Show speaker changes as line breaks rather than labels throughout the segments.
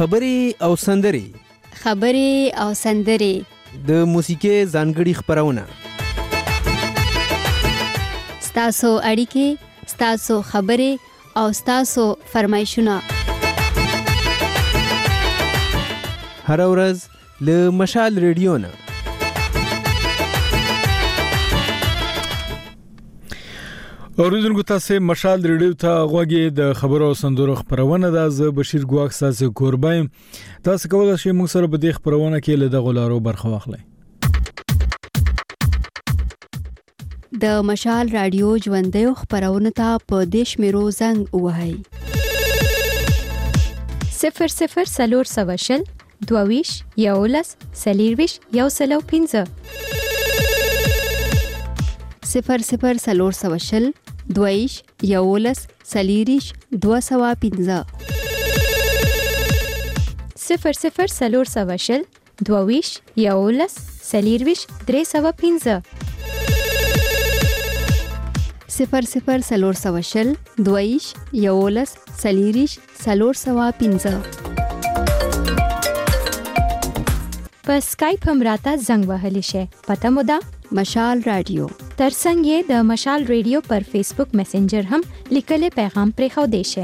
خبرې او سندرې د موسیقۍ ځانګړي خپرونه
ستاسو اړیکې، ستاسو خبرې او ستاسو فرمایشونه
هر ورځ له مشال ریډیو نه.
اوریدونکو تاسو مشال ریډیو ته غوږی د خبرو او سندرو خبرونه ده. زه بشیر ګواک تاسو کوربایم. تاسو کولای شئ موږ سره په دې خبرونه کې له دغه لارو برخه واخلئ.
د مشال رادیو ژوندۍ خبرونه ته په دیش میرو زنګ وهاي
00 22 یولس سلیرویش یو سلو 15
00 22 یولس سلیریش 215
00 22 یولس سلیرویش 315
00 22 یولس سلیریش 415
په سکایپ هم راته زنګ وهلی شي. پته مو ده
مشال رادیو.
ترڅنګ یې د مشال ریډیو پر فیسبوک میسنجر هم لیکلي پیغام پرې خو دی شي.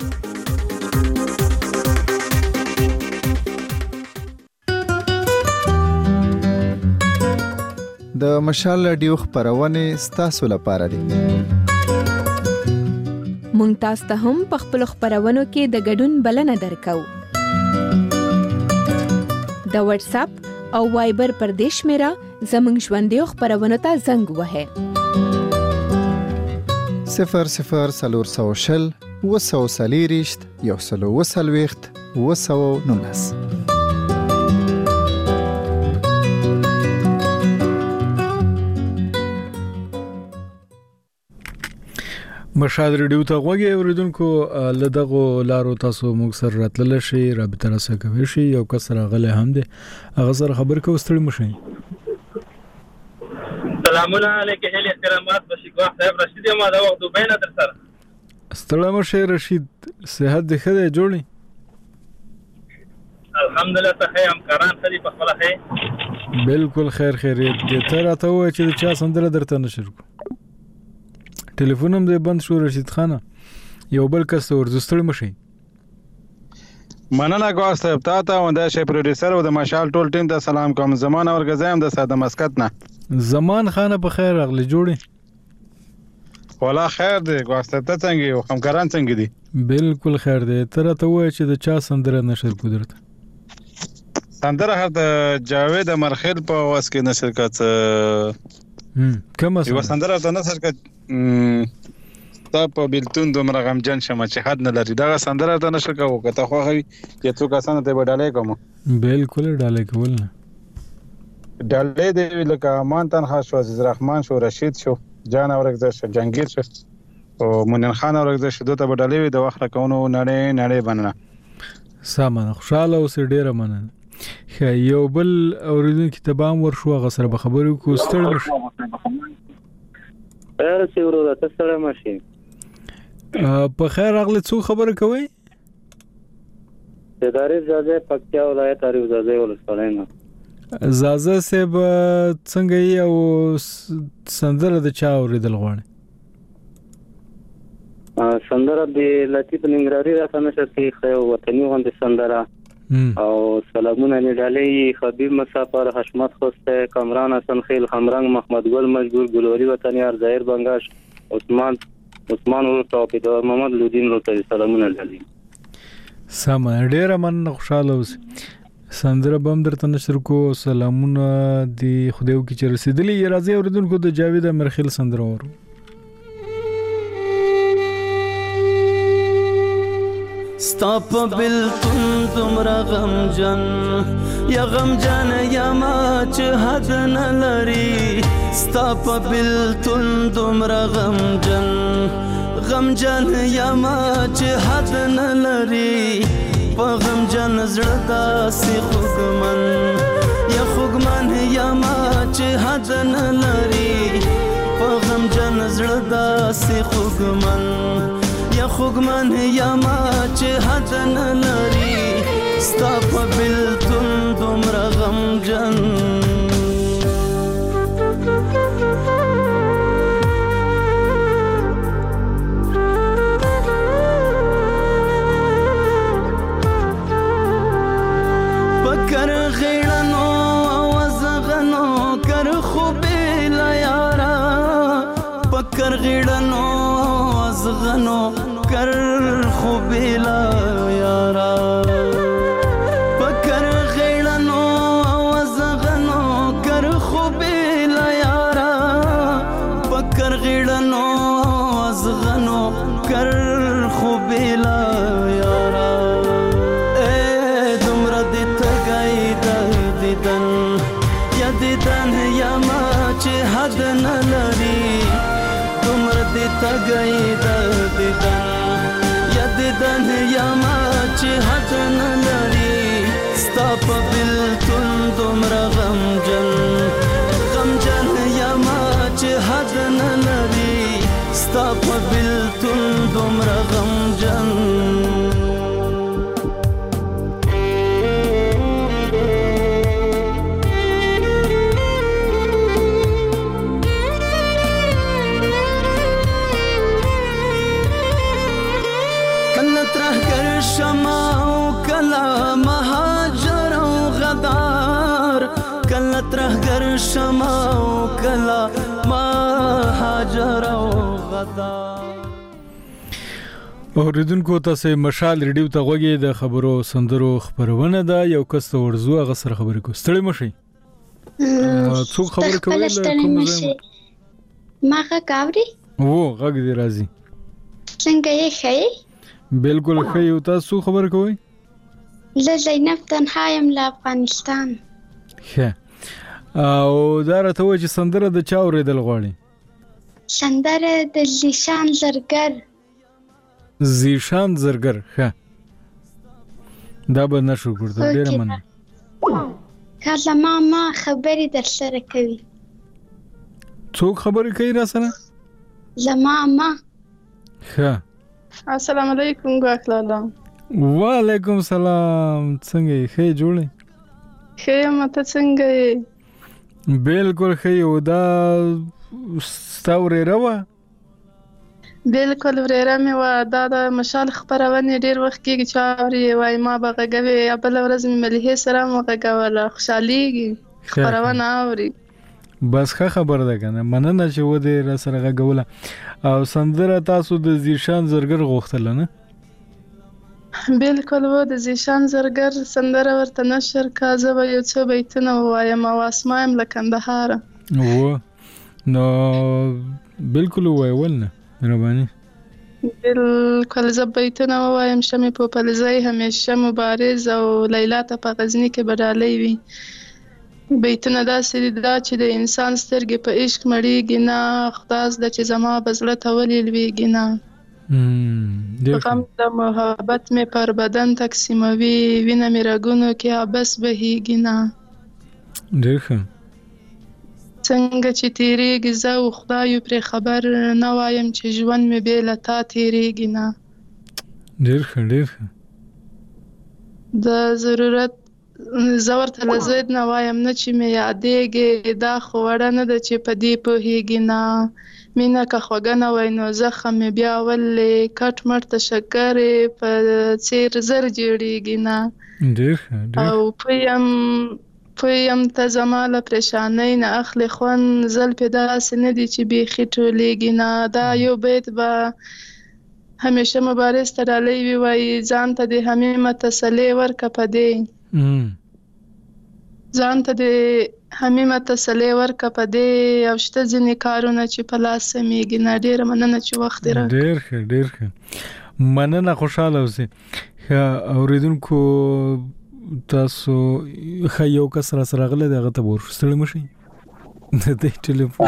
د مشال رادیو خبرونه ستاسو لپاره دي.
مونږ تاسو ته هم په خپل خبرونو کې د ګډون بلنه درکو. د واتس اپ او وایبر پر دیش میرا زمنګ ژوندۍ خبرونه ته زنګ وهه
00 وسوسلیریشت یو سلو وسلويخت وسو نونس.
مشال ریډیو ته غوږی اوریدونکو له دغه لارو تاسو موږ سره راتلل شي، رابطه راسره کوي شي. یو کس راغله هم ده هغه سره خبر کو ستړي مشي.
سلامونه علیکم هلي احترامات بشګوا صاحب رشید ما دا وخت دوبه نه در سره
ستړي مشي. رشید صحت دې ښه دی جوړی؟
الحمدلله ته هم کاران خري په خپل خې
بالکل خیر خیریت دې ته راته وای چې چا سندره درته نشر کو. ټلیفون هم دې بند شو رشید خان. یو بل کس ورزستړي مشي.
مننه ګوا صاحب ته ونده شي پروډوسر او د مشال ټول ټیم ته سلام کوم. زمان اورګزایم د ساده مسکت نه.
زمان خان په خیر اغلی جوړي؟
ولا خیر دی ګوا صاحب ته څنګه یو همکاران څنګه دي؟
بالکل خیر دی. تر ته وای چې د چا سندره نشر کو درته
سندره هر د جاوید مرخیل په واس کې نشر کړه.
کوم
یو سندره ته نشر کړه تا په بلتون دومره غمجن شمه چې حد نه لري. دا سندره ته نشر کړه کته خو خوي چې څوک اسانه ته وډالې کوم.
بالکل ډالې کول نه
ډالې دی لکه مان تنها شو، عزیز رحمان شو، رشید شو، جان اورګزر شو، جنگیر شو او منن خان اورګزر شو. دوته وډالې د وخت راکونو نړۍ بننه
سامان خوشاله اوس ډیره مننه. یو بل اوریدونکو ته بام ورشو غسر به خبرو کو ستړي مشي.
سی ورو ته ستړي مشي.
په خیر اغله څو خبره کوي؟
ادارې ځای پکتیا ولایت اړیو ځای ولسوالۍ نه.
زازه سیب څنګه یو سندره د چا اوریدل غواړي؟
سندره د لطیف ننګرهاري راته نشه کې خو وطني غوندې سندره او سلامونه نډالې خبيب مسافر حشمت خوسته کامران حسن خیل خمرنګ محمد ګل مجبور ګلوري وطنيار ظاهر بنگاش عثمان ورو ټاپي د محمد لودین ورته سلامونه نډالې.
سم ډیر من خوشاله اوس سندره بم درته نشر کو. سلامونه دی خدایو کی چې رسیدلی. راځي اوریدونکو د جاوید مرخیل سندره ورو.
ستا په بلتون دومره غمجن یا غمجن یا ما چې حد نه لري. ستا په بلتون دومره غمجن یا ما چې حد نه لري. په غمجن زړه داسې خوږمن یا ما چې حد نه لري. په غمجن زړه داسې خوږمن یا ما چې حد نه لري. ستا په بلتون دومره غمجن پکر غیړنو وزغنو کر خوبې لا یارا پکر غیړنو وزغنو کر خوبې لا یارا پکر غیړنو وزغنو کر خوبې لا یارا پکر غیړنو وزغنو کر خوبې لا یارا دیدن یا ما چې حد نه لري دومره دې تګی د دیدن یا دیدن یا ما چې حد نه لري ستا په بلتون دومره غمجن یا ما چې حد نه لري ستا په بلتون دومره غمجن ترهګر شمع او کلا مهاجر او غدار
اوریدونکو تاسو مشال ریډیو ته غوږی د خبرو سندرو خبرونه ده یو کس ته ورزو هغه سره خبرې کو ستړي مشي څو خبرې کوي کوم ځای
ماغه کاوري
وو غږ دی راځي
څنګه یې خې
بالکل خې او تاسو خبرې کوي
زه زینب تنهایم له افغانستان
ښه او دا راته وایي چې سندره د چا اورېدل غواړي
سندره د زیشان زرګر
زیشان زرګر ښه دا به نشو ګورته ډېره مننه
که زما ما خبرې در سره کوي
څوک خبرې کوي را سره
زما ما
ښه
السلام علیکم ګواکلاله
وعلیکم سلام څنګه یې ښه جوړې
ښه یم ته څنګه یې
بالکل ښه یو دا ستا ورېره وه
بالکل ورېره مې وه دا د مشال خپرونې ډېر وخت کېږي چې اورې وایي ما به غږوې یا بله ورځ مې ملیحې سره هم وغږوله خوشحالېږي خپرونه اوري
بس ښه خبر ده که نه مننه چې ودې را سره غږوله او سندره تاسو د زیشان زرګر غوښتله نه
بالکل و د زیشان زرګر سندره ورته نشر کا زه به یو څو بیتونه ووایم او اسما یم له کندهاره
و نو بالکل ووایه ولنه مهرباني
بالکل زه بیتونه ووایم شمې پوپلزی همیشه مبارز او لیلا ته په غزني کې به ډالۍ وي بیتونه داسې دي دا چې د انسان سترګې په عشق مړېږي نه خدا زده چې زما به زړه ته ولې لوېږي نه غم د محبت مې پر بدن تقسیموي وینه مې رګونو کې عبس بهیږي نه
ډېر ښه
څنګه چې تېرېږي زه او خدایو پرې خبر نه وایم چې ژوند مې بې له تا تېرېږي نه
ډېر ښه ډېر ښه
د ضرورت زه ورته له ضد نه وایم نه چې مې یادېږي دا خو وړه نه ده چې په دې پوهېږي نه مینه که خوږه نه وای نو زخم مې بیا ولې کټ مټ ته شکرې په څېر زر جوړېږي نه
ډېر ښه
او پویم ته زما له پریشانۍ نه اخلي خوند زلفې داسې نه دي چې بیخي ټولېږي نه دا یو بیت به همیشه مبارز ته ډالۍ وي وایي ځان ته د حمیمه تسلۍ ورکه په دې ځان ته د حمیمه تسلۍ ورکه په دې او شته ځینې کارونه چې په لاس سمیږي نه ډېره مننه چې وخت یې راکړ
ډېر ښه ډېر ښه مننه خوشحاله اوسئ ښه اورېدونکو تاسو ښه یو کس را سره راغلی دی هغه ته به ورستړی مه شئ د دې ټلیفون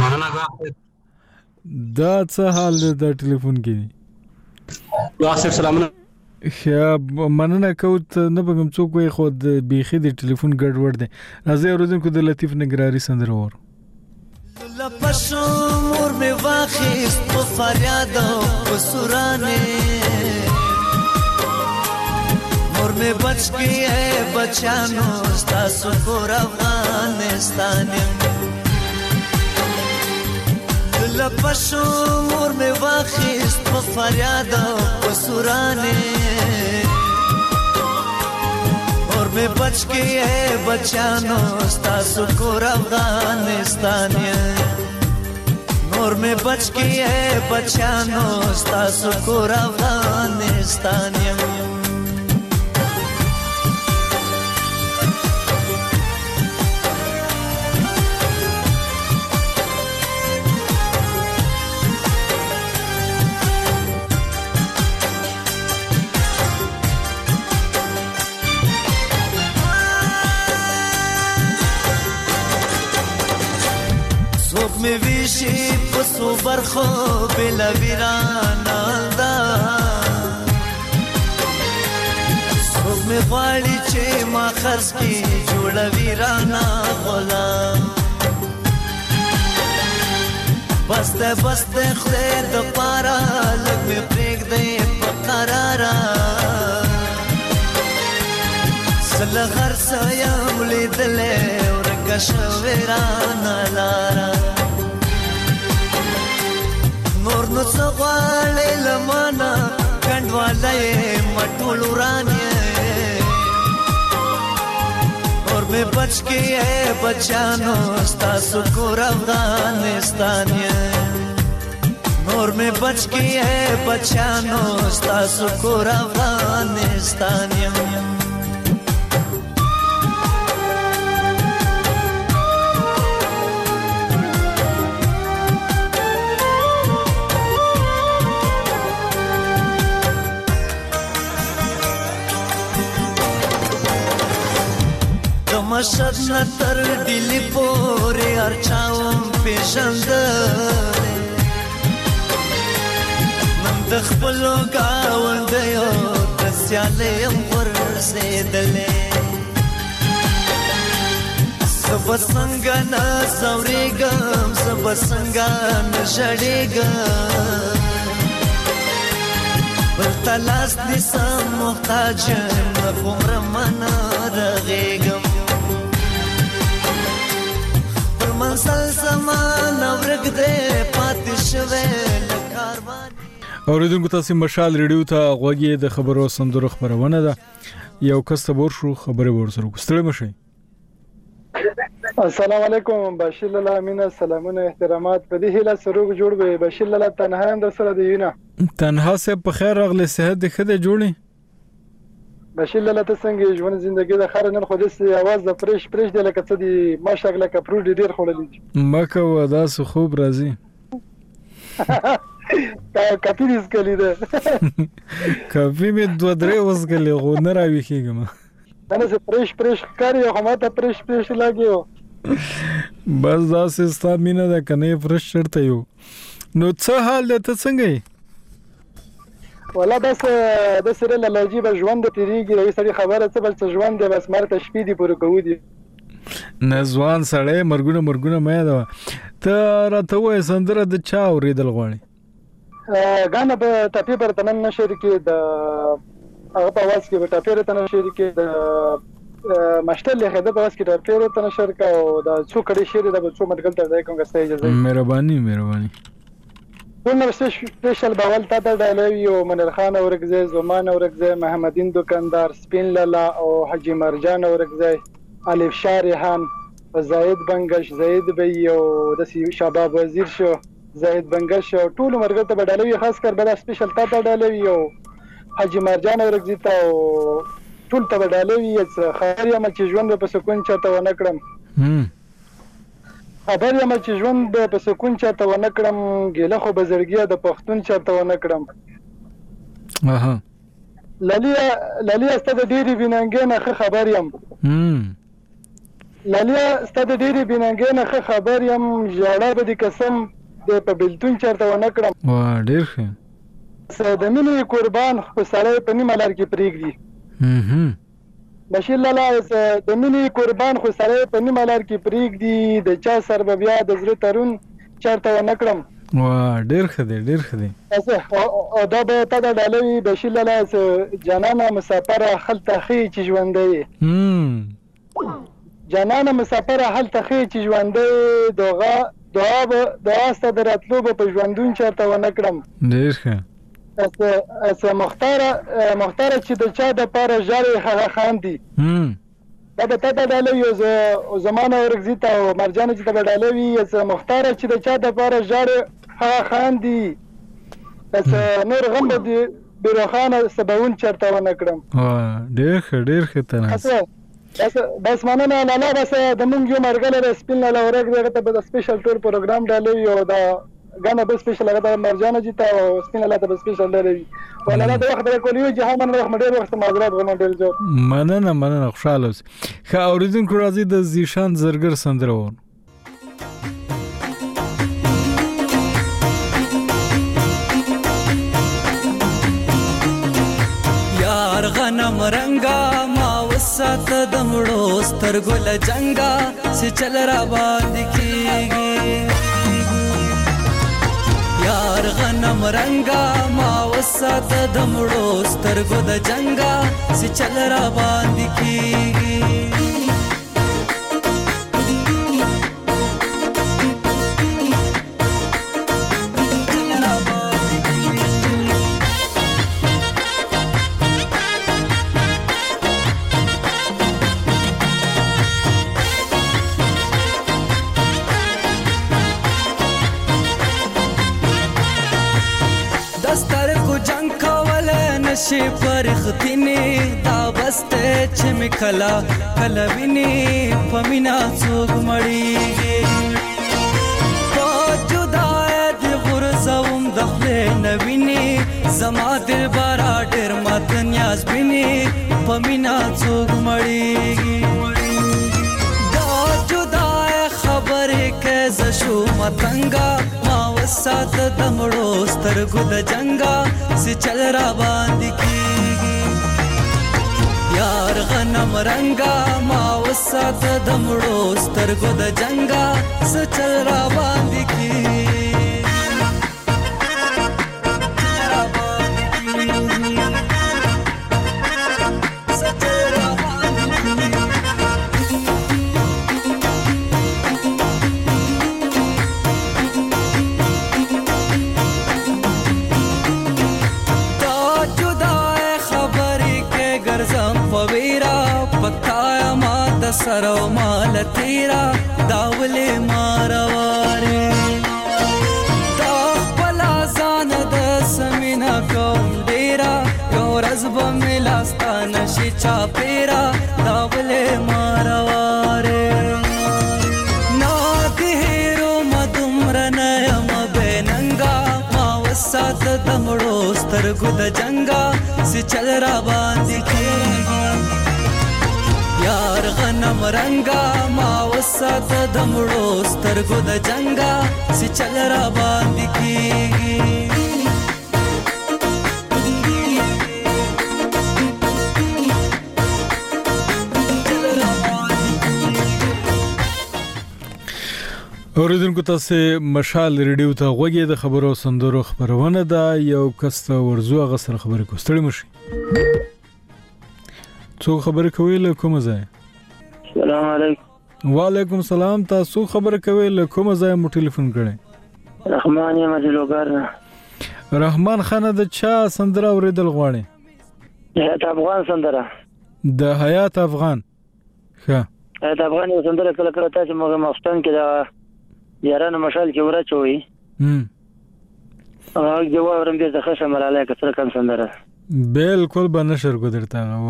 دا څه حال دی دا ټلیفون کې دی
صاحب سلامونه
مننه کوو ته نه بګم څوک وایي خو د بیخي د ټلیفون ګډوډ دی راځئ اورېدونکو د لطیف نګراري سندره واورو
لپشو مور مې واخیست په فریاد او په سورانې مور مې में बच के है बचानो स्तासु कोर अफगानिस्तान लपशो मोर में वाखिस्त په فریاد او سرانے और में बच के है बचानो स्तासु कोर अफगानिस्तान और में बच के है बचानो स्तासु कोर अफगानिस्तान में विशी पसो बरखो बिला वीराना दा सोग में वाली चे मा खर्च की जोड़ा वीराना बोला बस्ते बस्ते खुदे दो पारा लग में प्रेग दे पकरारा सलगर सयम ली दले और कशवेराना लारा نور نو څغواړې لمانه کندواله مټول ورانه اور में बच के है बचानो स्तासु कोर अफगानिस्तान नूर में बच के है बचानो स्तासु कोर अफगानिस्तान मशद न तर दिली पोरे अर्चाओं पेशंद من دخبلو قاوند یو تسیالیم ورسیدلې سبسنګ نه زورېګم سبسنګ نه شړېګم بلتلاس دې سم محتاج نه عمر من رغېګم منسل زمان ورګ دې پاتې شوه لکاروان
اوریدونکو تاسو مشال ریډیو ته غوږی د خبرو سندرو خبرونه ده یو کس تبور شو خبره ورسره کوستړی مشي
السلام علیکم بشیر الله امین سلامونه احترامات په دې هله سروګ جوړ به بشیر الله تنها هم سره دی نه
تنها سه په خیر اغله صحت د خده جوړي
بشیر الله ته څنګه ژوند ژوندۍ د خیر نن خو دې आवाज د فرش دی لکه څه دی ماشاءالله کپرو ډیر خړلې
مکه ودا سو خوب راځي
کافی دې سکلی ده
کافی می دوه درې وسګلې غو نه راوي کېګم
نن زه فرش کاری او ماته فرش لاګیو
بس دا سستا مینه ده کنه فرش چرته یو نو څه حال ده ته څنګه
ولا بس د سره لږی به ژوند تیریږي د سړي خبره څه بل څه ژوند دی بس مرته شپې دی پوره کوو دي
نزوان سړی مرګونه مې دا ته راته وې سندره د چا اوریدل غواړي
غانا به ټاپی پر تنن نشر کې د هغه په واس کې به ټاپی پر تنن نشر کې د مشتل له خدای په واس کې ټاپی پر تنن نشر کا او د څو کړي شیر د څو مدګل تر ځای کوم غسته اجازه
مهرباني
ټول سپیشل باول تا ته ډالوي او منیر خان اورګزی زمان اورګزی محمدین دکاندار سپین لالا او حجی مرجان اورګزی الف شارحان زاید بنگش زید بی او د شباب وزیر شو زاید بنگش او ټول مرګ ته ډالوي خاص کر بل سپیشل تا ته ډالوي او حجی مرجان اورګزی ته ټول ته ډالوي خیر یم چې ژوند په سکون چاته ونه کړم خبر یم چې ژوند په سکون چاته ونه کړم ګیله خو بزرګیا د پښتون چاته ونه کړم لالیا ستاسو ډېری بینانګې نه خبر یم لالیا ستاسو ډېری بینانګې نه خبر یم ژړا به د قسم د په بلتون چاته ونه کړم
وا ډېر ښه
د مینې قربان خو سړی په نیمه لار کې پرېږدي بشیر لالا د مینې قربان خو سره په نیمه لار کې پرېږدي د چا سر به بیا د زړه ترون چارته ونه کړم
وا ډیر ښه دی ډیر ښه دی.
او دا به تا د ډالوي بشیر لاله جانانه مسافره خلته خي چې ژوندې جانانه مسافره خلته خي چې ژوندې دعا ست دراتلو په ژوندون چرته ونه کړم.
ډیر ښه.
اسه مختار چې د چا د پاره جاري خاندي دا به تا د ډالوي او زمانه ورغزي ته او مرجان چې د ډالوي اسه مختار چې د چا د پاره جاري خاندي اسه نور غم دي بیروخانه سباون چرته ونه کړم.
ډیر ښه تناس
بس مننه لاله. بس د مونږ یو مرګله سپین لاله ورګ دغه ته د سپیشل ټور پروګرام ډالوي او دا غانه به سپیشل هغه د مرجان جی ته او سپین لاله ته سپیشل ډالوي ولاله د وخت د کولیو جهان نه وخت ډېر وخت معذرت غواړم ډېر جو.
مننه خوشاله اوسئ. ښه اوریدونکو راځي د زیشان زرګر سندره و.
یار غنم رنگا ما وسات دمړو سترګل جنگا سي چل را باندې کیږي. یار غنم رنگا ما وسات دمړو سترګو د جنگا سي چل را باندې کیږي. شي پرختینی دا بسته چې مکلا کلوینی پمینا څوک مړیږي په جدای د غرزوم دخله نوینی زما دل بارا ډیر مات نیاز بینی پمینا څوک مړیږي دا جدای خبره کې زشو متنګا ما وسات دمړو سترګو د جنگا سي چل را باندې کیږي. یار غنم رنگا ما وسات دمړو سترګو د جنگا سي چل را باندې کیږي. سرو مال تیرا داولې مارواره دا خپل ځان د سمینا کوم ډیرا یو رزب ملاستان شي چا پیرا داولې مارواره نا دهرو مدمر نه م بننګا ما وسات دمړو سترګو د جنگا سي چل را باندې کیږي. یار غنم رنگا ما وسات دمړو سترګو د جنگا سي چل را باندې کیږي.
اوریدونکو تاسو مشال ریډیو ته غوږی د خبرو سندرو خبرونه ده. یو کس ته ورزو هغه سره خبرې کوستړی مشي. څو خبرې کوي له کوم ځای؟
السلام علیکم.
وعلیکم السلام. تاسو خبرې کوي له کوم ځای مو ټلیفون کړی؟
رحمان یم دلوګر.
رحمان خان د چا سندره اوریدل غواړي؟
حیات افغان سندره.
د حیات افغان. ښه.
حیات افغان یو سندره کله کله تاسو موږ مفتن کې دا یارانه مشال کې ورچوي. هغه جواب ورم دې ځخه شماله کثر کم سندره.
بالکل به نشر کو درته غو.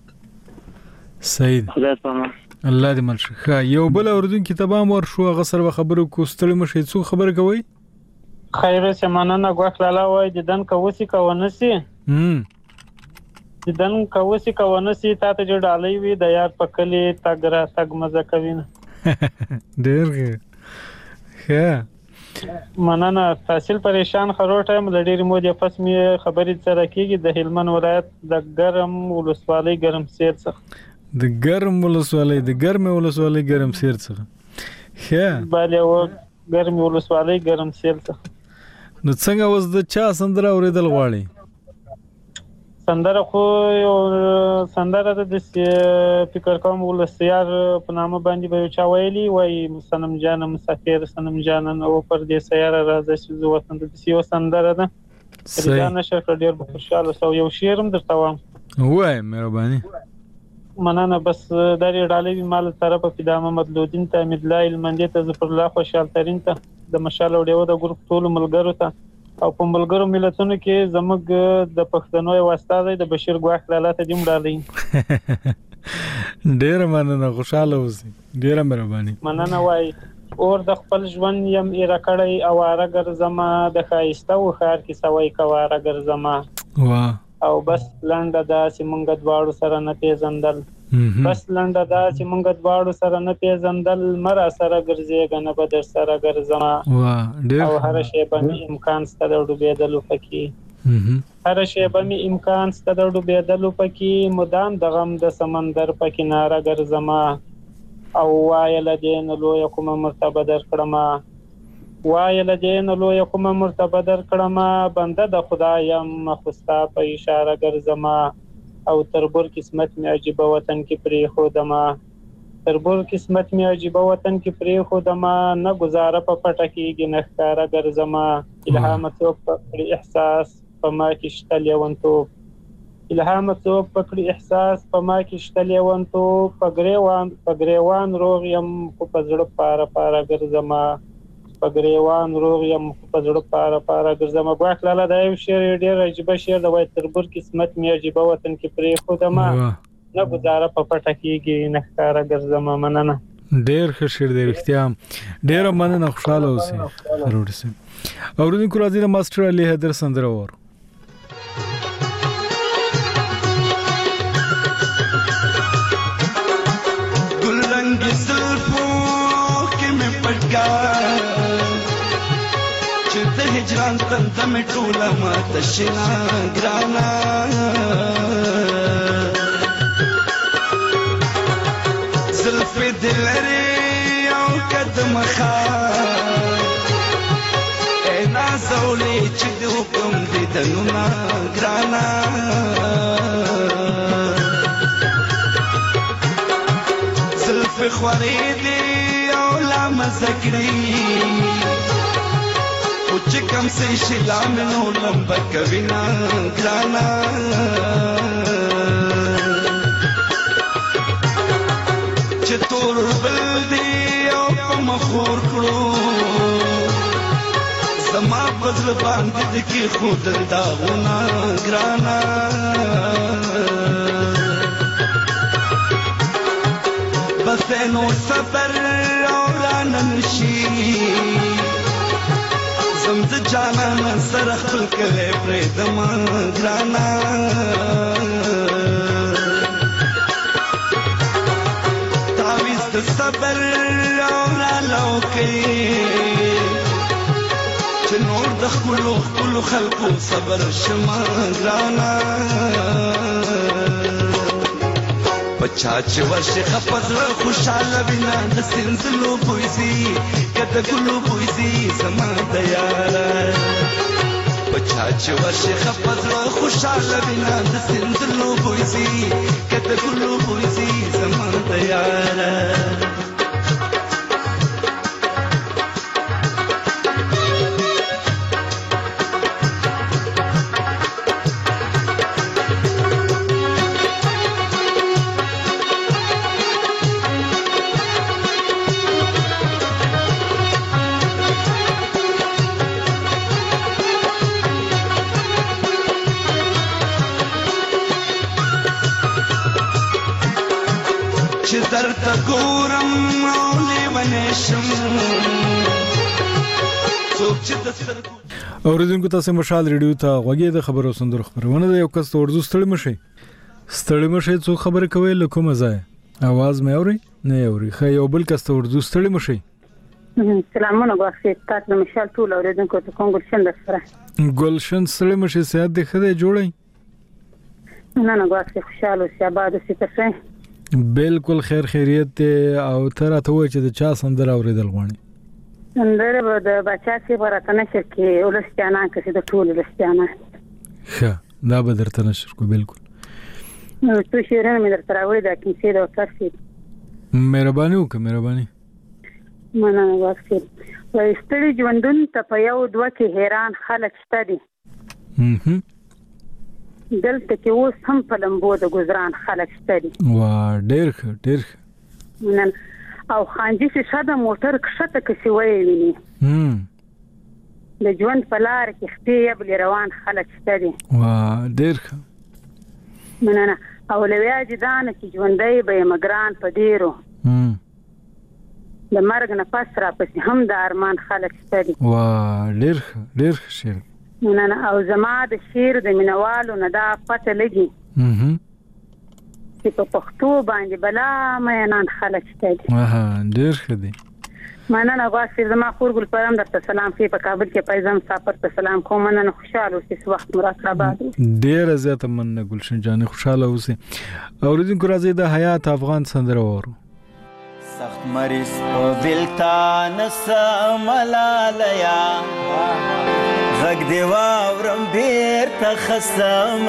سید
خدای پامان
الله دې منشخه. یو بل اوردونکو تبام ور شو غسر خبرو کوستړی مشي. څو خبر کوي؟
خیر سمانه غوښ لاله وای د دن کوسی کوونسی د دن کوسی کوونسی تا ته جوړ علي وي د یار پکلي تګرا تګ مزه کوي نه
ډېر ښه.
مننه. تحصیل پریشان خروټه ملډيري مودې پس می خبرې سره کیږي د هلمند ولایت د ګرم ولسوالۍ ګرم سیر څخه.
د ګرم ولسوالۍ د ګرم ولسوالۍ ګرم سیر څخه. ښه.
bale و ګرم ولسوالۍ ګرم سیر څخه.
نو څنګه اوس د چا سندره اوریدل غواړي؟
سندره خو یو سندره د فکر کوم ولسیار په نامه باندې به چا ویلي وای سنم جان مسافر سنم جان او پر دې سیاره راځي چې زه وطن د یو سندره ده دا نشه ډیر به خوشاله سو یو شعرم درته وایم
وای مهرباني
مننه بس درې ډالې مال طرفه فدامه مدلودین ته مدلای المندې ته ظفر الله خوشحال ترين ته د مشال وډیو د ګروپ ټول ملګرو ته او په ملګرو ملتونو کې زموږ د پښتنو واسطه د بشیر ګواخ لاله ته دیم ډالې
ډیر مننه خوشاله اوسئ ډیر مهرباني
مننه وای اور د خپل ژوند يم ایرکړی او ارګر زما د خایسته و خار کې سوي کواره ګر زما
واه
او بس لنډه دا چې مونږ دواړو سره نه پیژندل بس لنډه دا چې مونږ دواړو سره نه پیژندل مرا سره ګرځېږه نه به در سره ګرځما او هر شی به مې امکان سته د ډوبېدلو پکې هر شی به مې امکان سته د ډوبېدلو پکې مدام د غم د سمندر په کناره ګرځما او وایه له دې نه لویه کومه مرتبه درکړمه وای لدین لوی کومه مرتبه در کړما بنده د خدایم مخستا په اشاره ګرځما او تربور قسمت می عجیب وطن کې پری خودما تربور قسمت می عجیب وطن کې پری خودما نه گزاره په پټه کېږي نه ښکارا ګرځما الهام تو په احساس په ما کې شتل یونتو الهام تو په احساس په ما کې شتل یونتو په ګریوان روغ يم په زړه پاره ګرځما پګریوان روغ یم په زړه پاره ګرځم باک لاله دا یو شعر ډیر عجیب شعر د وای تربور قسمت می عجیب وطن کې پرې خودما نه گزاره په پټه کېږي نه ښکارا ګرځم مننه
ډیر ښه شعر دی رښتیا ډیر مننه خوشاله اوسئ ضرور سي اوریدونکو راځي د ماستر علي حیدر سندره اور
ګل رنگ زلفو کې مې پټکا هجران تندم ټوله ما تشنا ګرانا زلف دلري او قدم خا انا زولي چې د حکم دې دنونا ګرانا زلف خوري دې او لا مزګري چې کم سي شلا منو لمبا کوینا ګرانا چې تور بل دی او په مخور کړو زما بزل باندې کې خود داغونا ګرانا بس نو صبر او رانشي زمز جانا سر خپل کله پرې دما ګرانا تعویز د صبر او لوکي چې نور د خپل خلقو صبر شما ګرانا پچا چې ورشه خپل خوشاله بنا د سنځلو پويسي کته ګلو پويسي سما تیار پچا چې ورشه خپل خوشاله بنا د سنځلو پويسي کته ګلو پويسي سما تیار درته ګورم او لیونې شم څوک چې د سترګو
اوریدونکو تاسو مشال ریډیو ته غوږی د خبرو سندر خبرونه د یو کس اردو ستړي مشي څو خبر کوي لکه مزه आवाज مې اوري نه اوري خو یو بل کس اردو ستړي مشي
سلامونه غواړم تاسو مشال ټول اوریدونکو ته کوم ګلشن درسره
ګلشن ستړي مشي سیاده د خدای جوړي
نه غواړم خوشاله اوسئ آباد اوسئ تاسو
بالکل خیر خیریت او تر ته وای چې د چا سندره اوریدل غواړي
اندر د بچا سي ورته نشر کې ولستانه کې د ټول ولستانه
ښه دا به درته نشر کو بالکل
نو تو شیرین مې درته راوړی دا کې سي دا وکړي
مهرباني وکړه مهرباني
مننه واسي وای ستړي ژوندون ته په یو دوه کې حیران خلک شته دي دلته کې اوس هم په لمبو د گزاران خلک شته دي
وا ډېر ښه
نن او خانجي چې شاده موټر کښته کې وایي ویني د ژوند په لار کې خپې بل روان خلک شته دي
وا ډېر ښه
مننه او لویا جدان چې ژوندۍ به مګران په ډیرو د مرګ نه پس را پسې هم د ارمان خلک شته دي
وا ډېر ښه شعر
مننه او زما د شعر د مینوالو نه دا پته لګي چې په پښتو باندې بلا مینان خلک شته دي
ډېر ښه دي
مننه واسي زما خورګل پرم درته سلام په کابل کې پیغام سفر ته سلام کوم مننه خوشاله اوسې وخت مراد آباد
ډېر زیاته مننه گلشن جان خوشاله اوسې اوریدونکو راځي د حیات افغان سندره وورو
سخت مریض په بلتان سملالیا غږ دی واورم بیرته خسم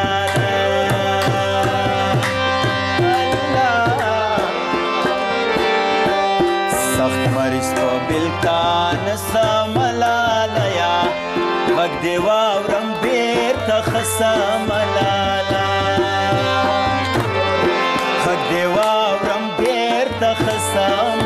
سخت مریض په بلتان سملالیا غږ دی واورم بیرته خسم غږ دی واورم بیرته خسم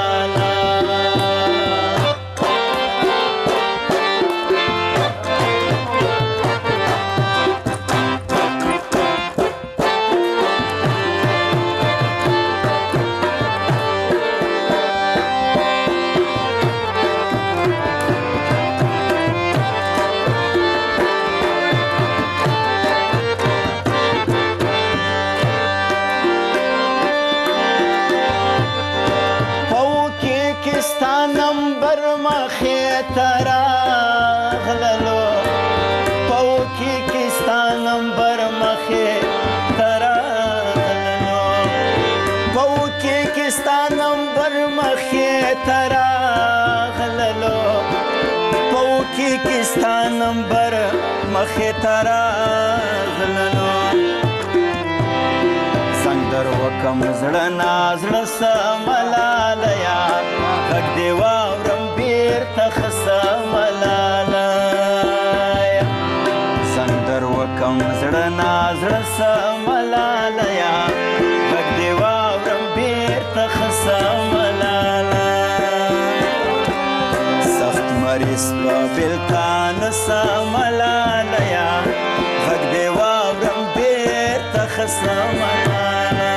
کستا نمبر مخې تراغللو سنگر وکم زړه نازړه سملالیا غږ دی واورم بیرته خسملالیا سنگر وکم زړه نازړه سملالیا غږ دی واورم بیرته خسملالیا سخت مریض په بلتان سملالیا غږ دی واورم بیرته خسملالیا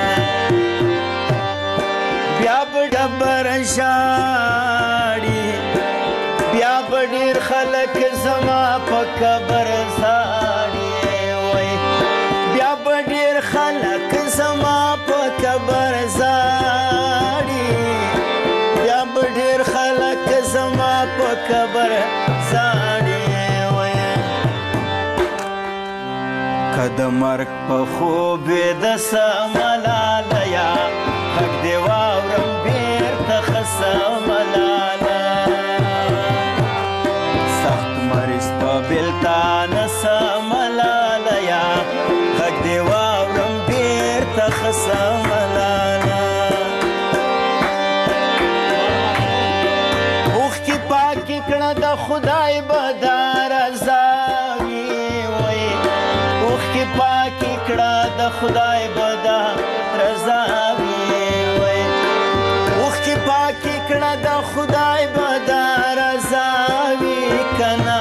بیا به ډبر ژاړي بیا به ډېر خلک زما په قبر ژاړي وای بیا به ډېر خلک زما په قبر ژاړي بیا به ډېر خلک زما په قبر ژاړي وای که د مرګ په خوب د سملالیا غږ دی واورم بیرته خسملالیا سخت مریض په بلتان سملالیا غږ دی واورم بیرته خسملالیا اوښکې پاکې کړه د خدای به دا رضا وي وایي اوښکې پاکې کړه د خدای به دا رضا وي وایي اوښکې پاکې کړه د خدای به دا رضا وي کنه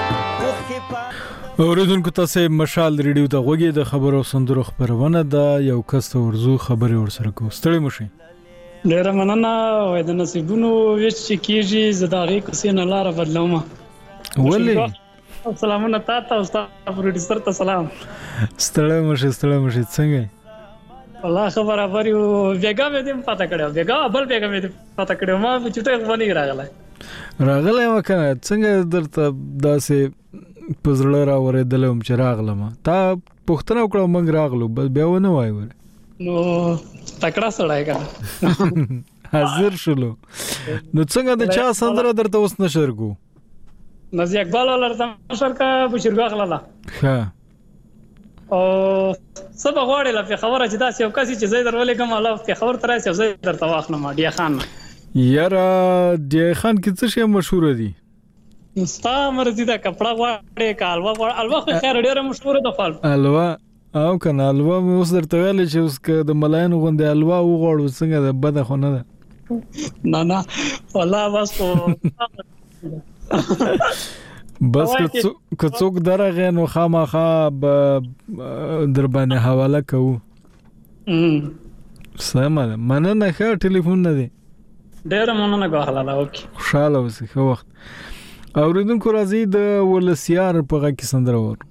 اوریدونکو تاسو مشال ریډیو ته غوږی د خبرو سندرو خبرونه ده یو کس ته ورزو خبري ورسره کو ستړي مشي
ډیر مننه وای د نصیبونو وچ کیږي زداغي کوسې نه لار بدلوم
ولې
سلامونه تاسو او تاسو پروډوسر ته سلام
ستړي مشي څنګه
الله خبره وریو بیګا مې دې پتا کړو بیګا مې دې پتا کړو ما په چټه باندې راغله
وکنه څنګه درته داسې پزړه را ورېدلم چې راغلم تا پښتنه وکړه موږ راغلو بس بیا ونه وای ور
نو تکړه سړی کنه
حاضر شلو. نو څنګه د چا سندره درته اوس نشر کو؟
نزی اقبال ولرته نشر کا بشیرګو اخلاله.
ها.
او سبا غواړي لا په خبره چې دا یو کسي چې زید درولې کوم الله په خبر تر راځي زید درته واخلم ډیا خان.
یاره ډیا خان کې څه شی مشهور دي؟
مستا مرزي دا کپڑا غواړي کالوا الوا خو خیر ډیره مشهور ده خپل.
الوا او کنه الوا مې اوس درته ویل چې اوس که د ملاینو غوندې الوا وغواړو څنګه ده بده خو نه ده.
نه والله بس
بس که څوک درغه نو خامخا در باندې حواله کوو. سمه مننه ښه ټلیفون نه دی.
ډیره مننه غواړم. اوکې
خوشاله اوسې ښه وخت. اوریدونکو راځي د ولسیار په غږ کې سندره وور.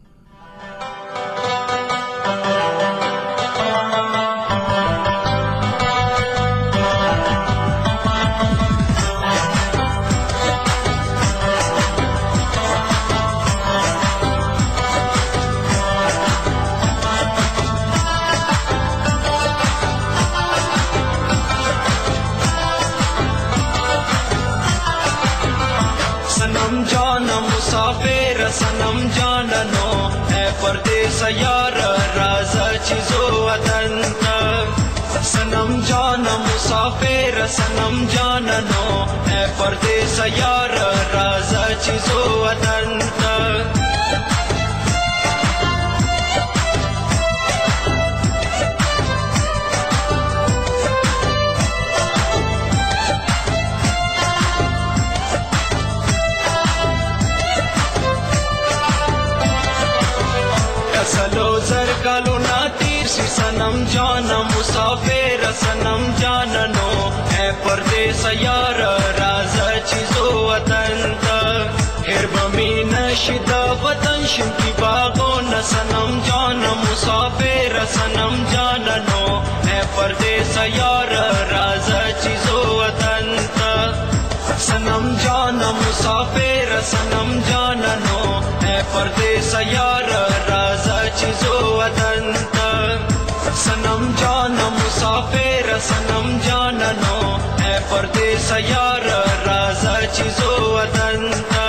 सनम जाननो है परदेस यार राजा चीजो वतन सनम जान मुसाफिर सनम जाननो है परदेस यार राजा चीजो वतन सनम जान मुसाफिर सनम जाननो है परदेस यार राजा चीजो वतन फिर बमी नशिदा वतन शिमकी बागो न सनम जान मुसाफिर सनम जाननो है परदेस यार राजा चीजो वतन सनम जान मुसाफिर सनम जाननो है परदेस यार राजा चीजो वतन सनम जान मुसाफिर सनम जाननो है परदेस यार राजा चीजो वतन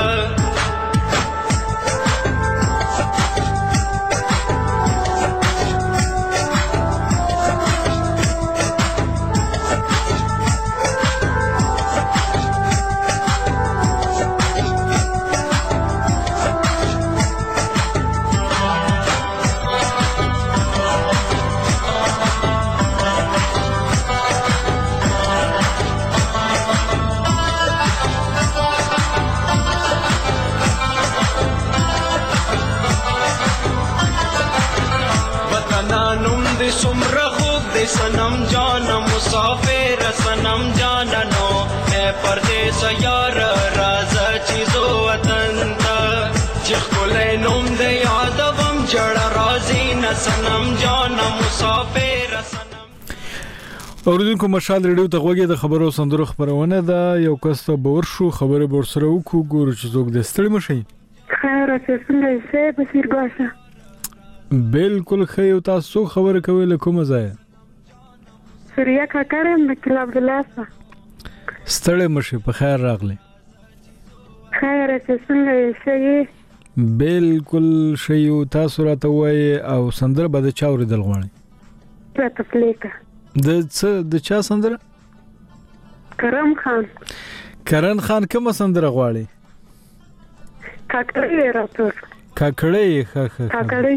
सनम जान मुसाफिर सनम जाननो है परदेस यार राजा चीजो वतन चिखले नुम दे यादवम जड़ राजी न सनम जान मुसाफिर सनम.
اوریدونکو مشال ریډیو ته غوږی د خبرو سندرو خبرونه ده. یو کس ته باور شو خبره ورسره وکړو ګورو چې څوک د ستړي مشي.
خیر اوسې څنګه یې بصیر ګاشه؟
بالکل ښه یو. تاسو خبره کوئ له کومه ځایه؟
سوریا کاکړم د کلا عبدالله.
ستړي مشي په خیر راغلی.
خیر اوسې څنګه یې؟
بالکل ښه یو. تاسو راته وایئ او سندره به د چا اورېدل غواړئ؟
راته پلیکه.
د چا سندره؟
کرم خان.
کرن خان کومه سندره غواړي؟
کاکړی راته.
کاکړی ښه ښه
کاکړی.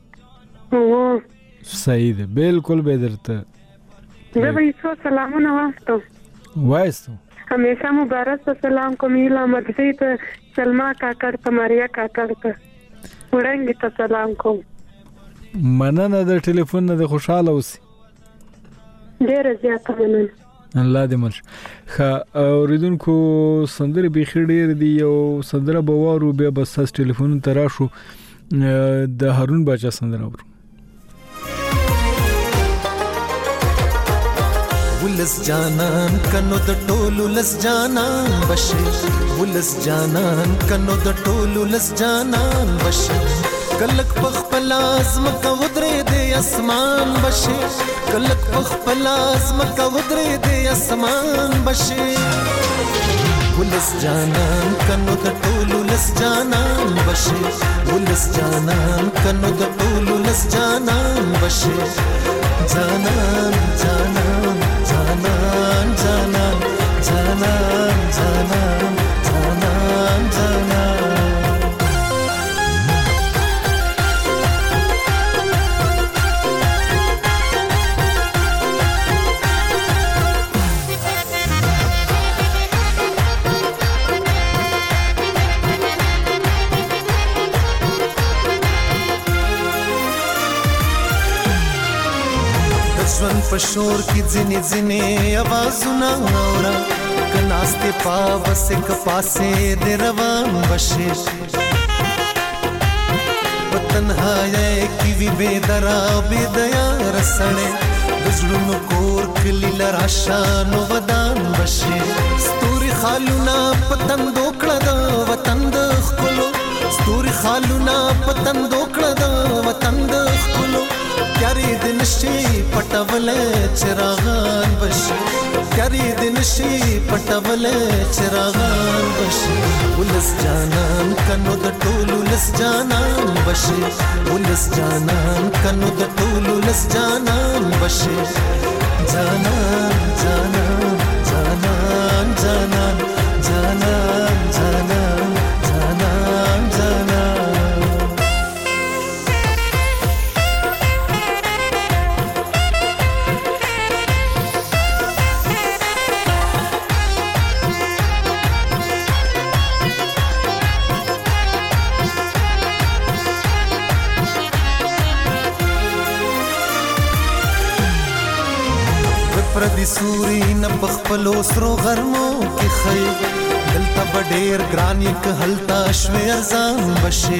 صحیح ده. بالکل به درته
زه به یې څو سلامونه واستم.
وایستو.
همیشه مبارک ته سلام کوم. ایله مدرسې ته سلما کاکړ ته ماریا کاکړ ته وړنګې ته سلام کوم.
مننه د ټلیفون نه. د خوشاله اوسې.
ډیره زیاته مننه.
الله دې مرش. ښه اوریدونکو سندرې بیخي ډېر دي. یو سندره به وارو بیا به ستاسو ټلیفون ته راشو. د هارون باچا سندره ورو.
ولس جانان کنو د ټولو لس جانان بشي. ولس جانان کنو د ټولو لس جانان بشي. کلک پخپل ازم کو درې دې اسمان بشي کلک پخپلاس مکا ودرې دې اسمان بشي ولس جانان کنو د ټولو لس جانان بشي ولس جانان کنو د ټولو لس جانان بشي جانان جانان جانان جانان جانان جانان جانان جانان ژوند په شور کې ځینې ځینې آوازونه اورا کناستې پاوسې کپاسې د روان بشي په تنهایۍ کې وي بې درا بې دیا رسړې د زړونو کور کلي لرا شانو ودان بشي ستوري خالونه په تندو کړه د وطن د ښکلو ستوري خالونه په تندو کړه د وطن د ښکلو کاری دن شي پټولې چراغان بشي کاری دن شي پټولې چراغان بشي ولس جانان کنو د ټولو لس جانان بشي ولس جانان کنو د ټولو لس جانان بشي جانان جانان جانان جانان جانان جانان جانان جانان پردي سوري نه بخپلو سرو غرمو کې خي دلته بډېر ګران یک هلتا شوي ارزان بشي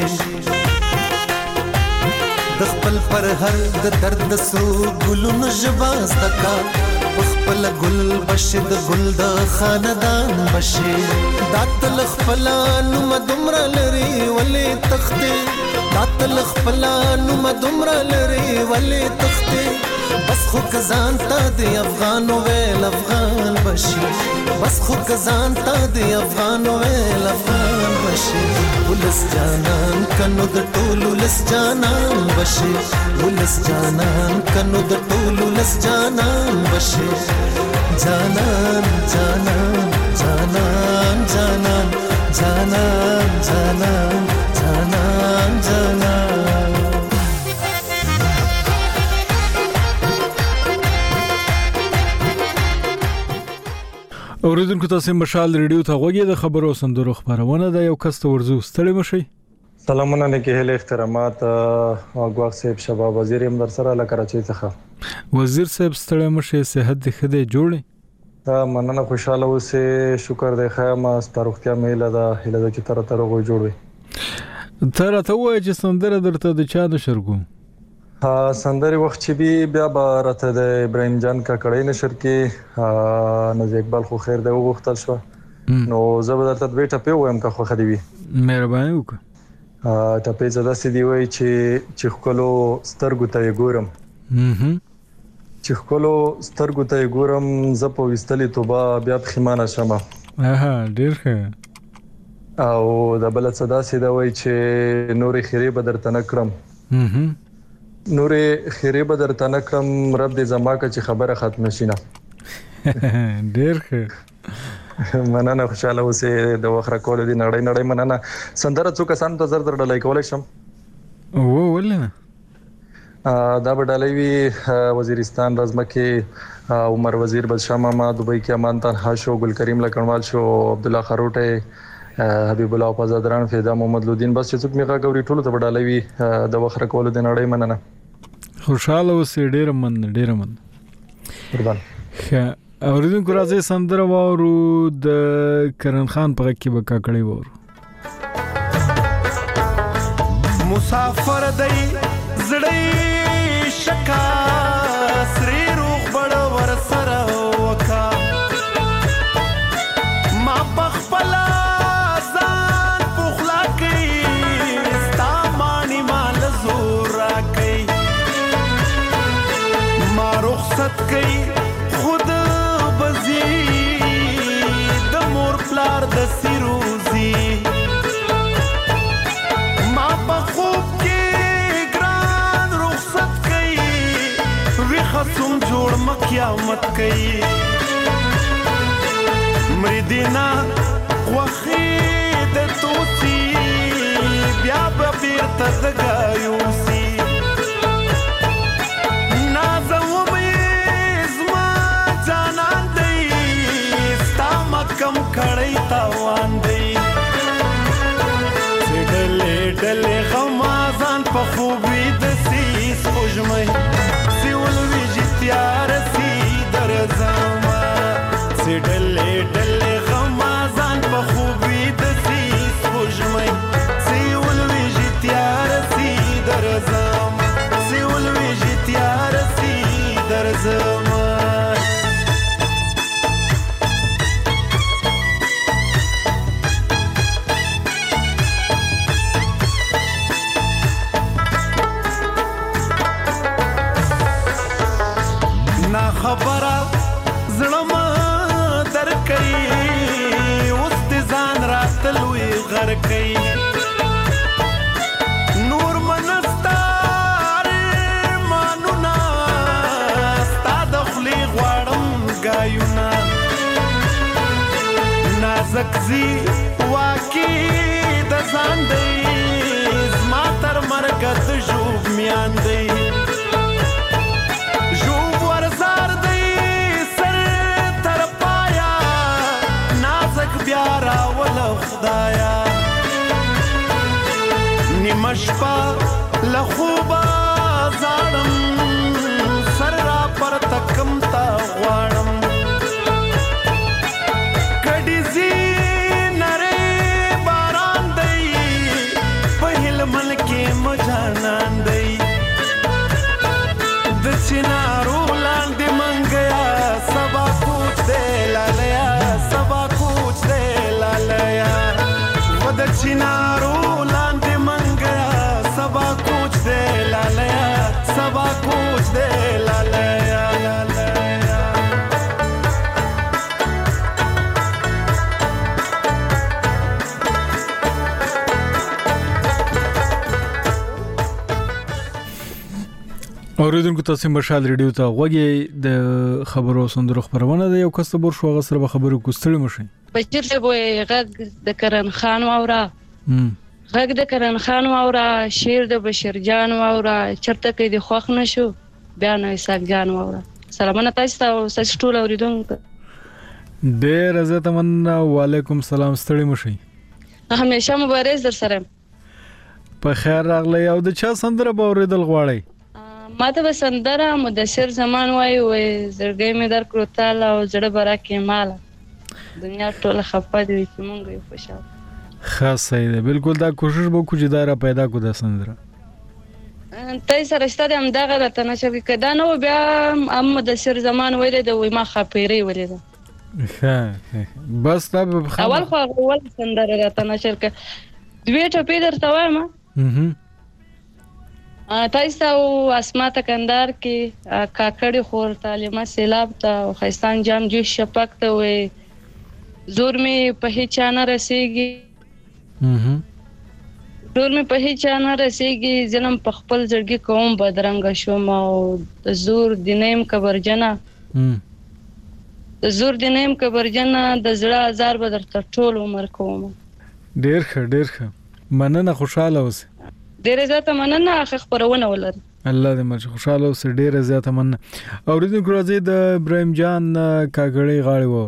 د خپل پر هر د درد سرو ګلونو جواز دکا بخپل ګل بشي د ګل د خاندان بشي داتل خپلانو مدمر لري ولې تختې داتل خپلانو مدمر لري ولې تختې بس خو کزان تا دی افغانو ویل افغان بشي بس خو کزان تا دی افغانو ویل افغان بشي ولس جانان کنو د ټولو لس جانان بشي ولس جانان کنو د ټولو لس جانان بشي جانان جانان جانان جانان جانان جانان جانان جانان
اوریدونکو تاسو مشال ریډیو ته غوږی د خبرو سندرو خبرونه د یو کس ورزو ستړي مشي
سلامونه نه کې له احترامات غواړ صاحب شباب وزیر هم در سره له کراچۍ څخه
وزیر صاحب ستړي مشي صحت د خدای جوړي
مننه خوشاله اوسه شکر دی خیمه ستارختیا میله دا هله د چې تر غوي جوړوي
تر ته وای چې سندره درته د چا د شرګو
سندري وخت چې بیا به راته د ابراهيم جان کا کړي نشر کې نو اقبال خو خیر دی وغوښتل شو نو زبر درته دوی ټپه وایم کا خو خدي وي
مهرباني وکړه
ټپه زدا سي دی وای چې خپلو سترګو ته ګورم چې خپلو سترګو ته ګورم زپو وستلې توبه بیا پخمانه شمه
ډیر ښه
او د بل صدا سي دا وای چې نورې خیره بدر تنکرم نورې خیره بدر تنکرم رب دې زما کا چې خبره ختم شینه
ډیر ښه
مننه خوشاله اوسه د وخره کول دي نړۍ مننه سندره څو کسان ته زر در ډلای کولای شم
ولنه
دا بدلوي وزیرستان رزمکه عمر وزیر بادشاہ ماما دبئی کې امان تنها شو ګل کریم لکنوال شو عبد الله خروټه حبیب الله پازادران فیضا محمد لودین بس چې څوک میغه غوري ټولو ته بدلوي د وخره کول د نړۍ مننه
خوشاله اوسه ډیر من
قربان
اوریدونکو راځي سندره وورو د کرن خان په کې وکا کړی وورو
مسافر دی زړی شکا سری روح بڑ ور سره وکا ما بخپلا ځان پخلا کی ستا مانی مال زور کی رخصت کوي خود بزي د مور پلار د سیروزي ما په خوب کې ګران رخصت کوي وی خصم جوړ مقیامت کوي مریدینا وخی د توسی بیا به بیرته دګایوسی کم کړی تاوان دی ډلې ډلې غمازان په خوبي د سیس خوشمې سیول ویجی تیار سی درځما ډلې ډلې غمازان په خوبي د سیس خوشمې سیول ویجی تیار سی درځما سیول ویجی تیار سی درځما خبره زړه در کوي اوس د ځان راتلوي غر کوي نور منستار مانونا ستا د خولې غواړم ګایونا نازک زی واقعي د ځان دی زما تر مرګه د ژوب میان دی بیارا ولا خدایا نیمه شپه لخوبا زارم سر را پر تکم تا غوارم کڑی زی نرے باران دی پہل من کے مجانان دی دچنارو لاندی منگیا سبا کوچ دے لالیا سبا د چینارو لاندې منګیا سبا کوچ دے لالیا سبا کوچ دے لالیا
اوریدونکو تاسو مشال ریډیو ته غوږی د خبرو سندرو خبرونه د یو کسبور شو غسر به خبرو کوستړی مشي
بشیر له وې غږ د کرن خان واورا غږ د کرن خان واورا شیر د بشیر جان واورا چرته کې د خوښ نشو بیا نو اسحاق جان واورا سلامونه تاسو ته ټول اوریدونکو
ډېر عزت مننه وعلیکم سلام ستړي مشي
همیشه مبارز در سره
په خیر راغلی او د چا سندره به اوریدل غواړی
ماته به سندره مدثر زمان وای زړګی مې در کړو تعالی او زړه برا کې مال دنیا ټول خپه دي چې مونږ یې خوشاله
خاص صحیح ده بالکل دا کوشش وکړو چې دا را پیدا کو د سندره
تای سره ستاره هم دغه راته نشه کدا نو بیا هم مدثر زمان ویل د وای ما خپېری ویل
ها بس دا
اول خو اول سندره راته نشه ک دوی ټپې درته وایم تاسو اسما تکندار کې کاکړی خور تعلیمه سیلاب ته خیستان جام جوش شپک ته وي زور می په هیڅ نه رسیږي زور می په هیڅ نه رسیږي ظلم په خپل ځړګي کوم بدرنګ شوم او زور دینیم کبرجنا زور دینیم کبرجنا د زړه هزار بدر ته ټول عمر کوم
ډیر ښه مننه خوشاله اوسه
ډیره زیاته مننه خبرونه ولر
الله دې مر خوشاله اوسه ډیره زیاته مننه اوریدونکو راځي د ابراهیم جان کاګړی غاړي وور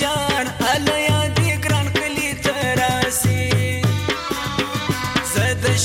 زه د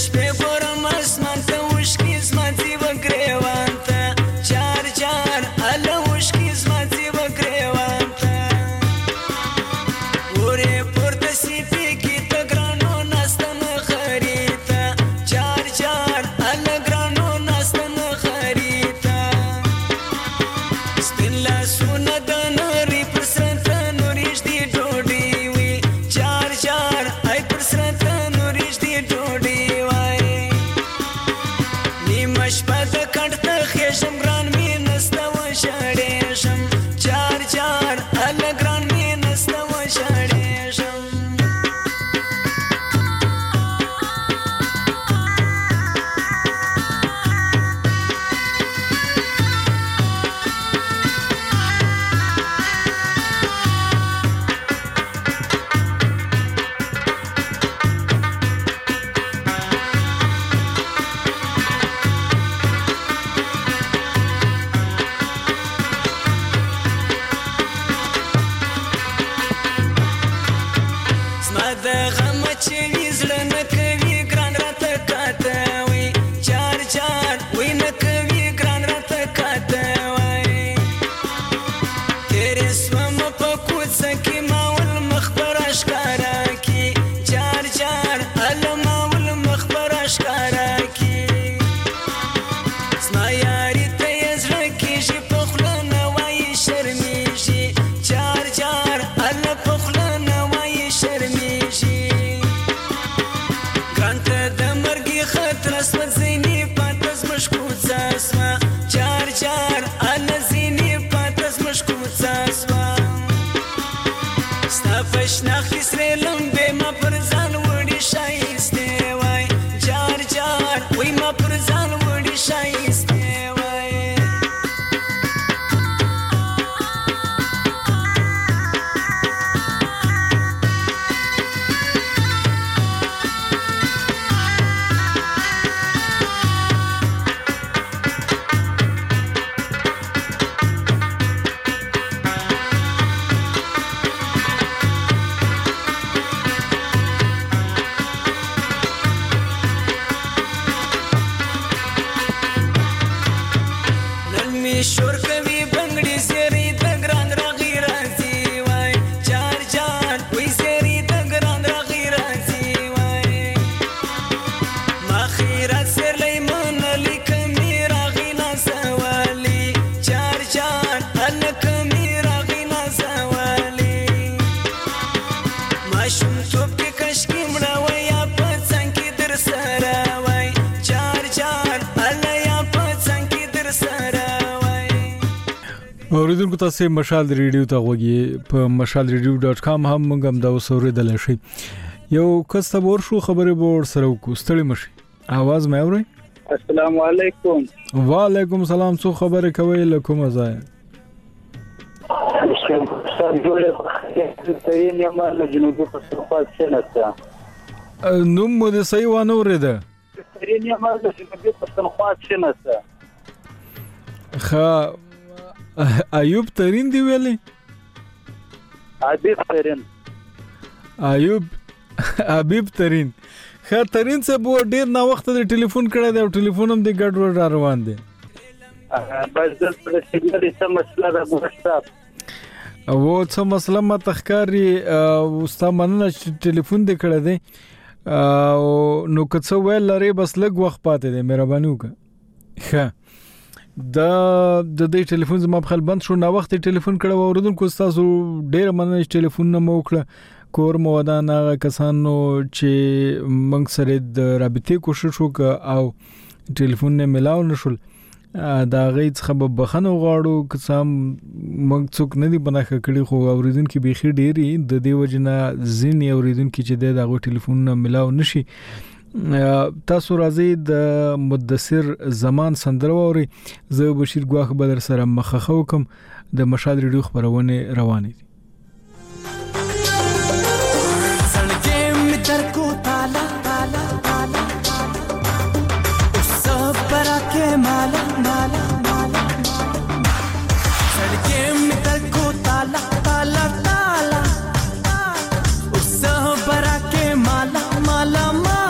د غم چې زړه نه کوي ګران راته کاته وي چار چار وي نه کوي ګران راته کاته وي تیرې سوم په کوڅه کې ما ول مخبر اشکارا کی چار چار ال ما ول مخبر اشکارا کی زما یاري ته زړه کې شي په خوله نه وایي شرمېږي چار چار ال په خوله نه وایي شرمېږي ګران ته د مرګي خطر سوځېنې پاته زموږ کوڅه سوه چار چار ال ځینې پاته زموږ کوڅه سوه ستا په شناخت کې سرې لمبې ما پر ځان وړي ښایستې وای چار چار وای ما پر ځان وړي ښایستې وای شور کوي بنگړي زيري د ګران راغي راځي وای چار چار وای زيري د ګران راغي راځي وای ما خیرات سر لیمون لیکمي راغي نازوالي چار چار الکمي راغي نازوالي ما شوم توپ کې کشکې مړه وای په څنګ کې در سره وای چار چار الیا په څنګ کې در سره
اوریدونکو تاسو مشال ریډیو ته غوږی په mashalradio.com هم موږ هم دا اوسوریدل شي یو کس ته ورشو خبرې به ور سره وکړو مشي आवाज مې اوري
السلام علیکم
وعلیکم السلام څو خبرې کوي لکه مزه
جنوبي پښتونخوا سینسته
نو مو د صحیح وانه ورده
ترين يا مال جنوبي پښتونخوا سینسته
خا ایوب ترين دی ویلي حبیب ترين خیر ترين څه بو ډیر نا وخت د ټلیفون کړه دی ټلیفون هم دی ګډ وډ روان دی
بس د سیګنال څه مسله ده ګورستاب
او څه مسله ما تخکاری وستا مننه ټلیفون دی کړه دی نو که څه ویل لري بس لږ وخت پاتې دی مهرباني وکړه ښه د دې ټلیفون زما په خپل بند شو نا وخت ټلیفون کړه اوردونکو تاسو ډیر مننه ټلیفون نه مو وکړه کور مو ودان هغه کسانو چې موږ سره د رابطې کوشش وکړ او ټلیفون نه ملاو نشول دا غي څخه بخنه غواړو کسام موږ څوک نه دی بناخه کړي خو اوریدونکو بيخي ډيري د دې وجنه زین اوریدونکو چې دغه ټلیفون نه ملاو نشي تاسو راځي د مدثر زمان سندره ووري زه بشیر ګواخ بدر سره مخخه وکم د مشال ریډیو خبرونه روانه دي
سړکې می تر کو تالا تالا تالا سب برا کې مالا مالا مالا سړکې می تر کو تالا تالا تالا سب برا کې مالا مالا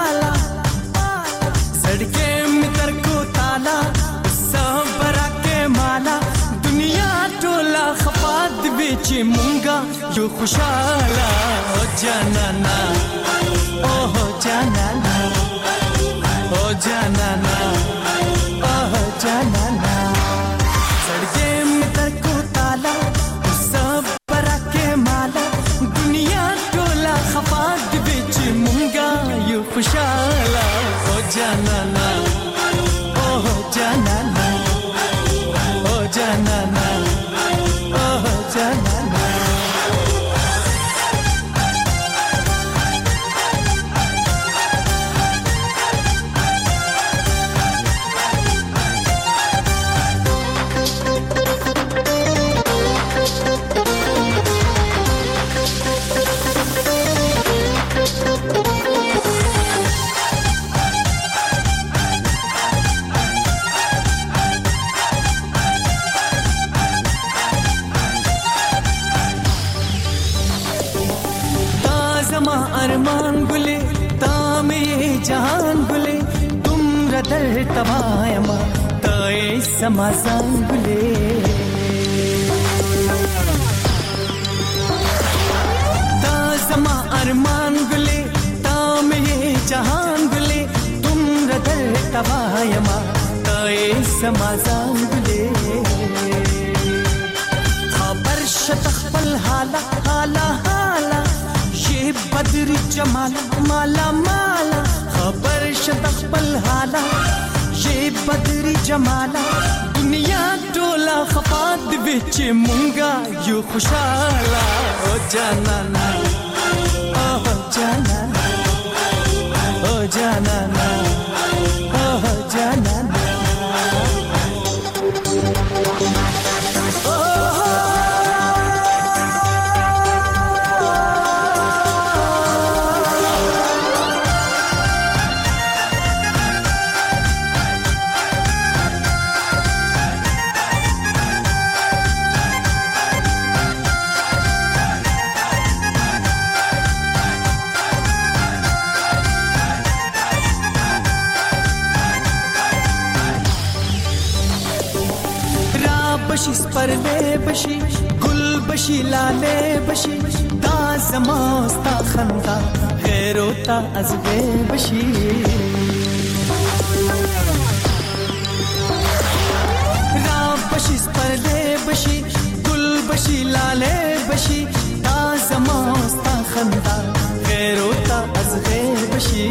सड़के मितर को ताला सबरा के माला दुनिया टोला खपात बेच मुंगा जो खुशाला ओ जानना ओ जानना ओ जानना ओ जानना सड़के मितर को ताला सबरा के माला दुनिया टोला खपात बेच मुंगा जो खुशाला जानना ओ जानना ओ जानना ओ जानना
زما ارمان گلے تا میں جہان گلے تم ردر توایم تائے سمازان گلے تا زما ارمان گلے تا میں جہان گلے تم ردر توایم تائے سمازان گلے خبر شتخبل حالا حالا حالا یہ بدری جمال مالا مالا خبر شتخبل حالا یہ بدری جمالا دنیا ٹولا خفاد وچ مونگا یو خوشالا او جانانا او جانانا او جانانا او جانانا بشی سپرلے بشی گل بشی لالے بشی تا زماستا خندا غیرو تا ازغے بشی راب بشی سپرلے بشی گل بشی لالے بشی تا زماستا خندا غیرو تا ازغے بشی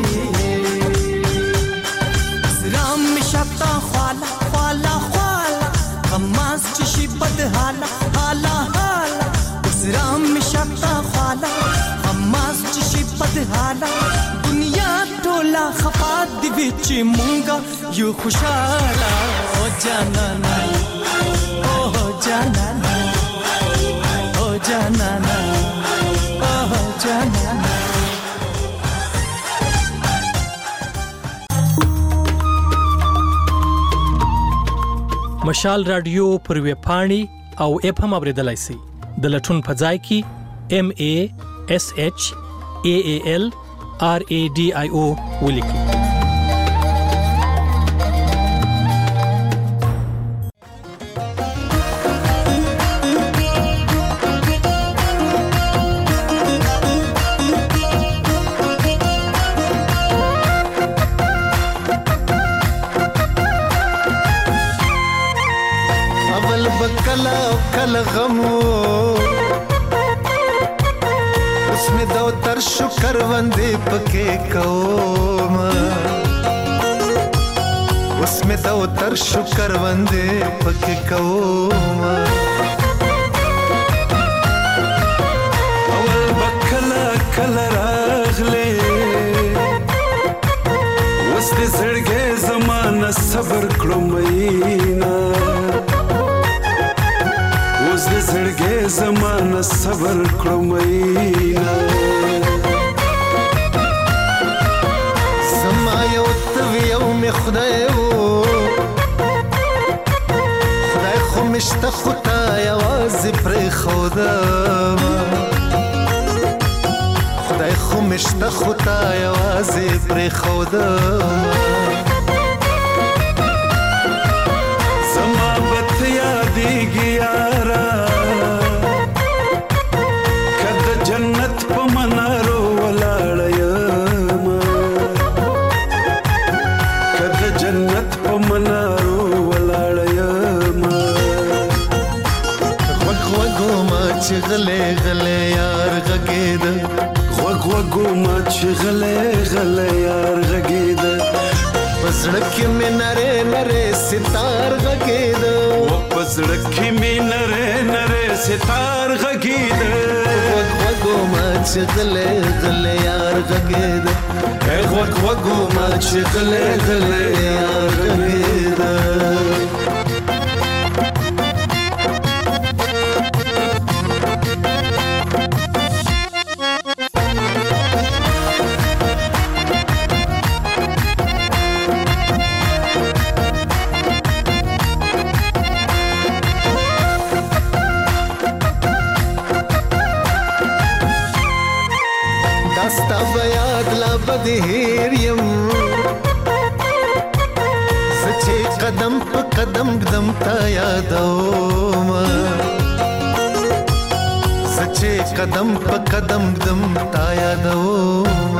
رام مشتا خوالا خوالا خوالا خماس چشی بد حالا حالا حالا اسرام مشتا خوالا خماس چشی بد حالا دنیا ٹولا خفاد دی وچ مونگا یو خوشالا او جانانا او جانانا او جانانا او جانانا
مشال رادیو پر وی پاڼي او اف هم اوریدلای شي د لټون فضای کی MASHALRADIO ولیکي.
غمو اس میں دو تر شکر وندے پکے کوم اس میں دو تر شکر وندے پکے کوم اول بکلا کلا راغلے اس دے زړګې زمانہ صبر کړو مینا اوس دې زړګې زمانہ صبر کړو مینا زما یو یو می خدای وو خدای خو مشته خدای आवाज پر خدا خدای خو مشته خدای आवाज پر خدا زما بت یادېږي یارا کده جنت په منارو ولاړ یم کده جنت په منارو ولاړ یم غوږ غوږو ما چې غلې غلې یار غږېد غوږ غوږو ما چې غلې غلې یار غږېد پزړه کې مې نره نره ستار غږېد پزړه کې مې نره نره ستار غږېد غوږ غوږو ما چې غلې غلې یار غږېد غوږ غوږو ما چې غلې غلې یار غږېد داستا بیاد لا بدهیر یم سچې قدم په قدم قدم تا یادوم سچې قدم په قدم قدم تا یادوم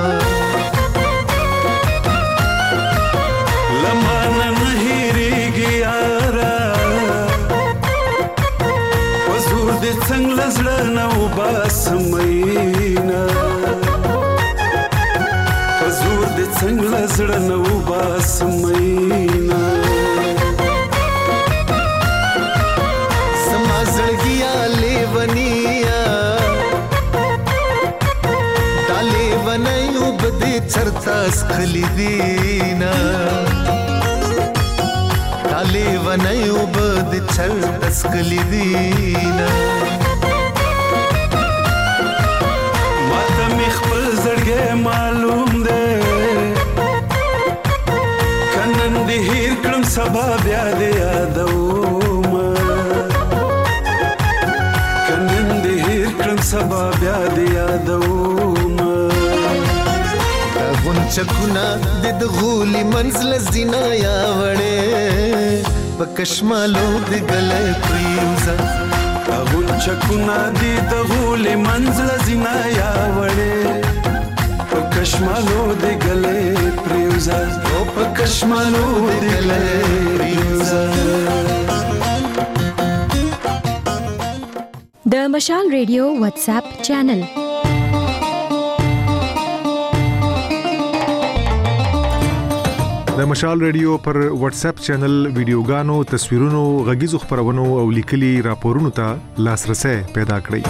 لمانه مهیریږي یارا وزور دې څنګه لزړه نه وباسمینا وزور دې څنګه لزړه نه وباسمینا
سما زړګیا لیونیا ډالې ونیو بده چرتا سخلی دینا ډالې ونیو بده چرتا سخلی دینا
ماته خپل زړګې معلوم ده کنن دې هیر کړم سبا بیا دې یادوم کنن دې هیر کړم سبا بیا دې یادوم
غونچکونه د غولي منزل زینا یا وړې پکشمالو د ګلې پریوزا
غونچکونه د غولي منزل زینا یا وړې پکشمالو د ګلې پریوزا او پکشمالو د ګلې پریوزا
د مشال ریډیو واتس اپ چینل
د مشال ریډیو پر واتس اپ چینل ویډیوګانو تصویرونو غږیزو خبرونو او لیکلي راپورونو ته لاسرسي پیدا کړئ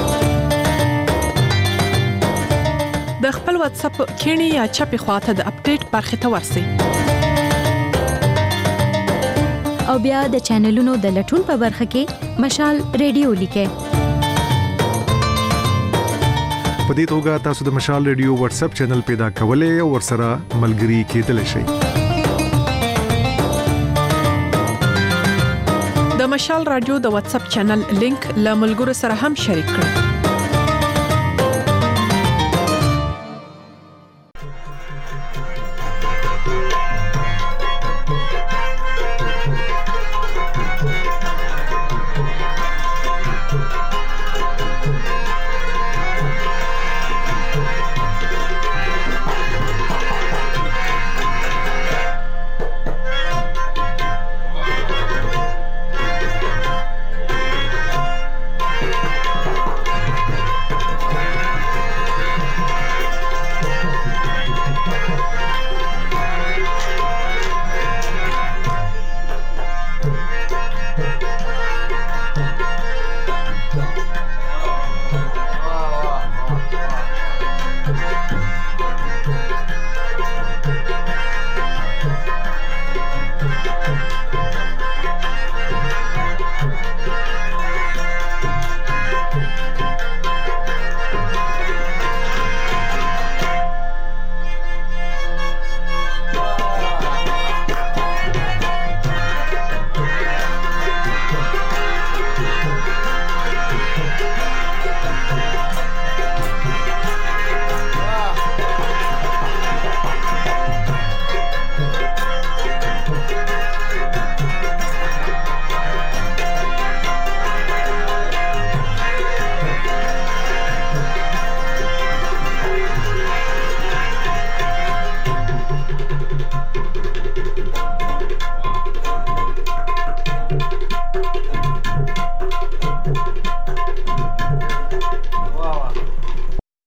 د خپل واتس اپ کینی یا چپی خواته د اپډیټ برخه ته ورسئ
او بیا د چینلونو د لټون په برخه کې مشال ریډیو لیکئ
په دې توګه تاسو د مشال ریډیو واتس اپ چینل پیدا کولای او ورسره ملګري کېدلی شئ
د مشال رادیو د واتس اپ چینل لینک له ملګرو سره هم شریک کړئ